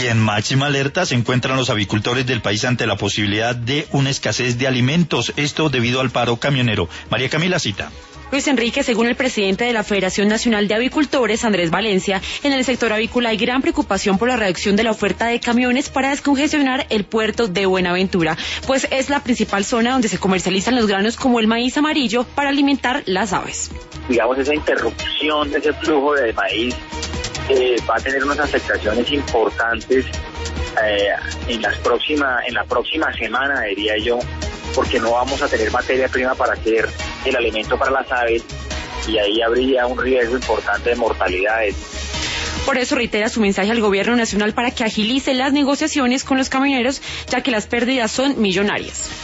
Y en máxima alerta se encuentran los avicultores del país ante la posibilidad de una escasez de alimentos, esto debido al paro camionero. María Camila Cita. Luis Enrique, según el presidente de la Federación Nacional de Avicultores, Andrés Valencia, en el sector avícola hay gran preocupación por la reducción de la oferta de camiones para descongestionar el puerto de Buenaventura, pues es la principal zona donde se comercializan los granos como el maíz amarillo para alimentar las aves. Digamos, esa interrupción de ese flujo de maíz va a tener unas afectaciones importantes en la próxima semana, diría yo, porque no vamos a tener materia prima para hacer el alimento para las aves y ahí habría un riesgo importante de mortalidades. Por eso reitera su mensaje al gobierno nacional para que agilice las negociaciones con los camioneros, ya que las pérdidas son millonarias.